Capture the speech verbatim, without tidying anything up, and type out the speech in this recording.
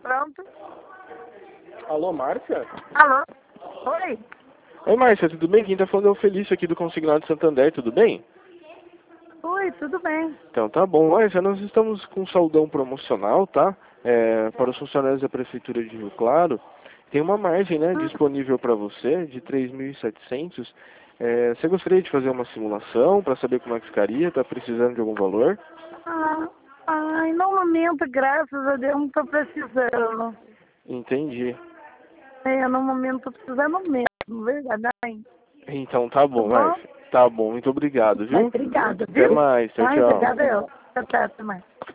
Pronto. Alô, Márcia? Alô? Oi? Oi, Márcia, tudo bem? Quem tá falando é o Felício aqui do Consignado Santander, tudo bem? Oi, tudo bem. Então tá bom, Márcia, nós estamos com um saldão promocional, tá? É, para os funcionários da Prefeitura de Rio Claro. Tem uma margem, né, Hum. disponível para você de três mil e setecentos. É, você gostaria de fazer uma simulação para saber como é que ficaria? Tá precisando de algum valor? Ah, ai, no momento, graças a Deus, não tô precisando. Entendi. É, no momento tô precisando mesmo, verdade? Então tá Tá bom, bom? Márcia. Tá bom, muito obrigado, Mas viu? obrigada, Até viu? mais, tchau, Ai, tchau. obrigada eu. Tchau, tchau, até mais.